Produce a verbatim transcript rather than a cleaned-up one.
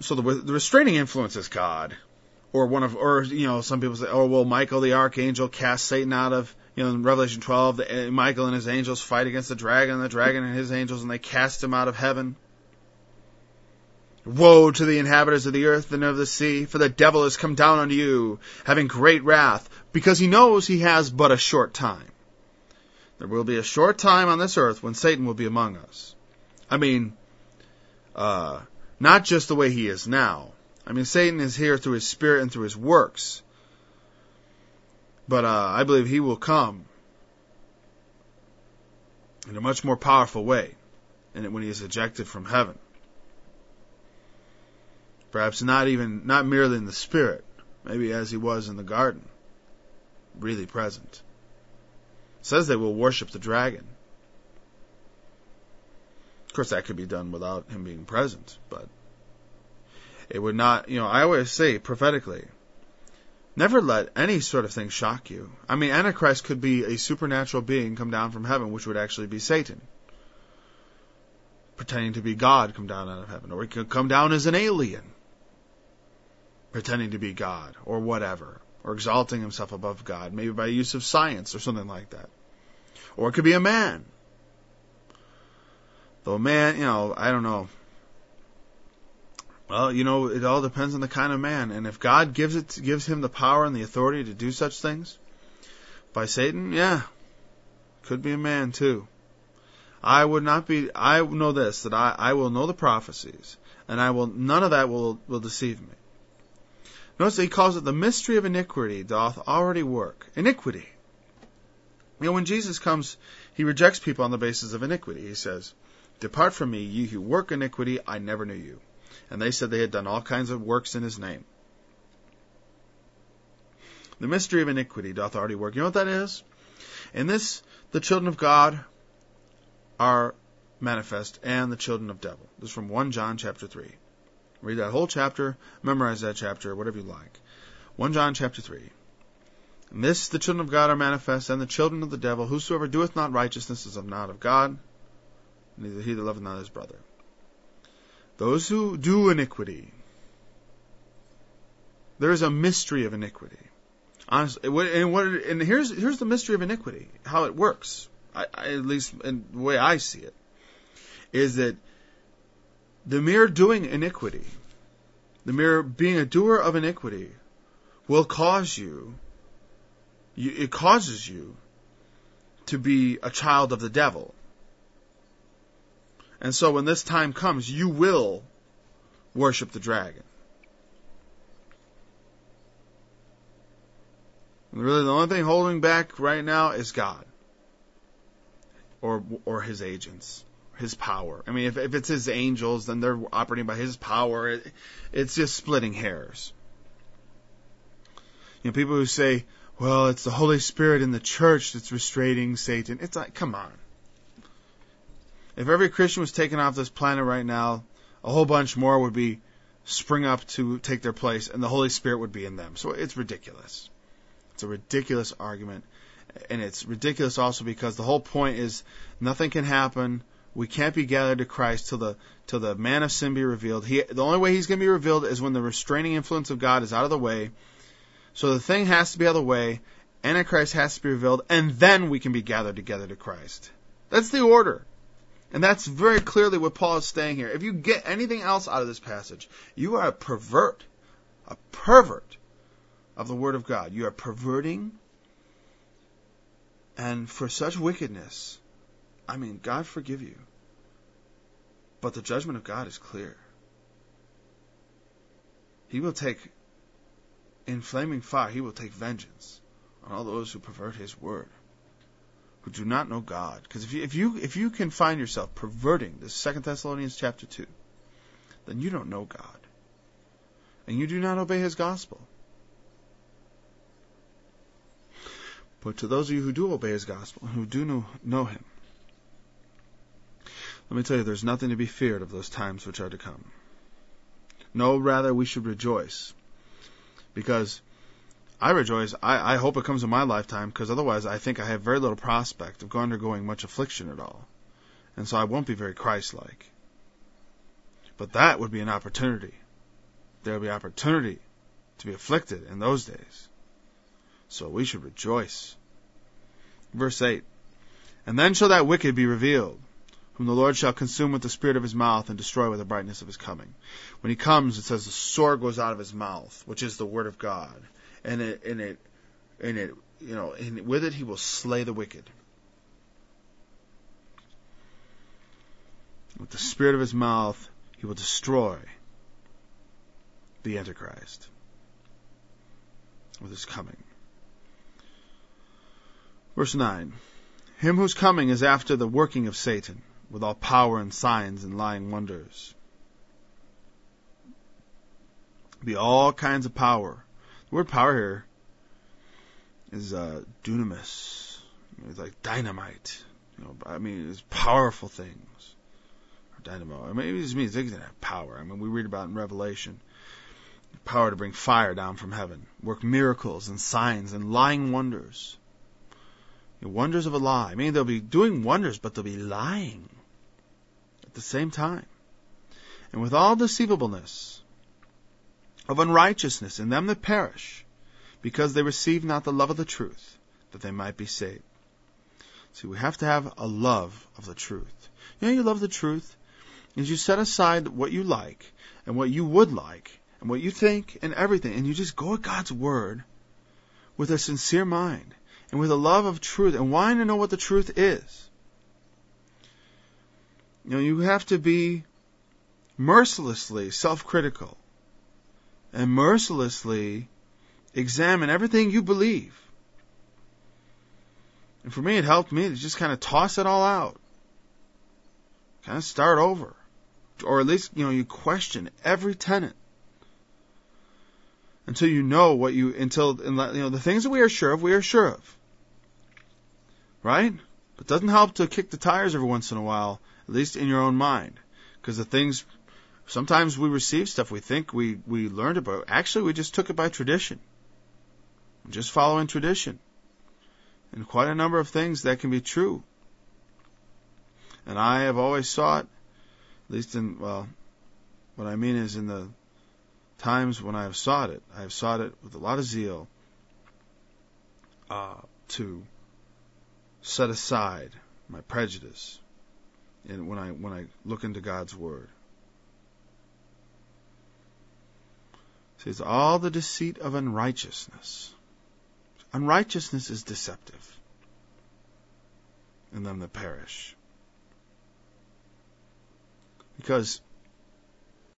so the, the restraining influence is God. Or one of, or, you know, some people say, oh, well, Michael the archangel cast Satan out of, you know, in Revelation twelve, the, Michael and his angels fight against the dragon, and the dragon and his angels, and they cast him out of heaven. Woe to the inhabitants of the earth and of the sea, for the devil has come down unto you, having great wrath, because he knows he has but a short time. There will be a short time on this earth when Satan will be among us. I mean, uh, not just the way he is now. I mean, Satan is here through his spirit and through his works. But uh, I believe he will come in a much more powerful way and when he is ejected from heaven. Perhaps not even, not merely in the spirit, maybe as he was in the garden, really present. It says they will worship the dragon. Of course, that could be done without him being present, but it would not, you know, I always say prophetically, never let any sort of thing shock you. I mean, Antichrist could be a supernatural being come down from heaven, which would actually be Satan, pretending to be God come down out of heaven. Or he could come down as an alien, pretending to be God, or whatever, or exalting himself above God, maybe by use of science or something like that. Or it could be a man. Though a man, you know, I don't know. Well, you know, it all depends on the kind of man. And if God gives it, gives him the power and the authority to do such things, by Satan, yeah, could be a man too. I would not be, I know this, that I, I will know the prophecies, and I will, none of that will, will deceive me. Notice that he calls it the mystery of iniquity doth already work. Iniquity. You know, when Jesus comes, he rejects people on the basis of iniquity. He says, depart from me, ye who work iniquity, I never knew you. And they said they had done all kinds of works in his name. The mystery of iniquity doth already work. You know what that is? In this, the children of God are manifest, and the children of devil. This is from First John chapter three. Read that whole chapter, memorize that chapter, whatever you like. First John chapter three. In this, the children of God are manifest, and the children of the devil. Whosoever doeth not righteousness is of not of God, neither he that loveth not his brother. Those who do iniquity, there is a mystery of iniquity. Honestly, and, what, and here's here's the mystery of iniquity, how it works. I, I, at least in the way I see it, is that the mere doing iniquity, the mere being a doer of iniquity, will cause you, you it causes you to be a child of the devil. And so when this time comes, you will worship the dragon. And really, the only thing holding back right now is God. Or or his agents. His power. I mean, if, if it's his angels, then they're operating by his power. It, it's just splitting hairs. You know, people who say, well, it's the Holy Spirit in the church that's restraining Satan. It's like, come on. If every Christian was taken off this planet right now, a whole bunch more would be spring up to take their place, and the Holy Spirit would be in them. So it's ridiculous. It's a ridiculous argument. And it's ridiculous also because the whole point is nothing can happen. We can't be gathered to Christ till the till the man of sin be revealed. He, the only way he's going to be revealed is when the restraining influence of God is out of the way. So the thing has to be out of the way. Antichrist has to be revealed, and then we can be gathered together to Christ. That's the order. And that's very clearly what Paul is saying here. If you get anything else out of this passage, you are a pervert, a pervert of the Word of God. You are perverting, and for such wickedness, I mean, God forgive you. But the judgment of God is clear. He will take, in flaming fire, he will take vengeance on all those who pervert his word, who do not know God. Because if you, if you if you can find yourself perverting the Second Thessalonians chapter two, then you don't know God. And you do not obey his gospel. But to those of you who do obey his gospel, who do know, know him, let me tell you, there's nothing to be feared of those times which are to come. No, rather, we should rejoice. Because I rejoice, I, I hope it comes in my lifetime, because otherwise I think I have very little prospect of undergoing much affliction at all. And so I won't be very Christ-like. But that would be an opportunity there will be opportunity to be afflicted in those days. So we should rejoice. Verse eight. And then shall that wicked be revealed, whom the Lord shall consume with the spirit of his mouth and destroy with the brightness of his coming. When he comes, it says the sword goes out of his mouth, which is the word of God. And it, and it, and it, you know, and with it he will slay the wicked. With the spirit of his mouth, he will destroy the Antichrist with his coming. Verse nine. Him whose coming is after the working of Satan, with all power and signs and lying wonders. Be all kinds of power. The word power here is uh, dunamis. It's like dynamite. You know, I mean, it's powerful things. Or dynamo. I mean, it just means they can have power. I mean, we read about in Revelation. Power to bring fire down from heaven. Work miracles and signs and lying wonders. The wonders of a lie. I mean, they'll be doing wonders, but they'll be lying at the same time. And with all deceivableness of unrighteousness in them that perish, because they receive not the love of the truth, that they might be saved. See, we have to have a love of the truth. You know, you love the truth is you set aside what you like and what you would like and what you think and everything, and you just go at God's word with a sincere mind. And with a love of truth, and wanting to know what the truth is. You know, you have to be mercilessly self-critical. And mercilessly examine everything you believe. And for me, it helped me to just kind of toss it all out. Kind of start over. Or at least, you know, you question every tenet. Until you know what you, until, you know, the things that we are sure of, we are sure of. Right? But it doesn't help to kick the tires every once in a while, at least in your own mind. Because the things, sometimes we receive stuff we think we, we learned about. Actually, we just took it by tradition. Just following tradition. And quite a number of things that can be true. And I have always sought, at least in, well, what I mean is in the times when I have sought it, I have sought it with a lot of zeal uh, to set aside my prejudice and when I when I look into God's Word. See, it's all the deceit of unrighteousness. Unrighteousness is deceptive in them that perish. Because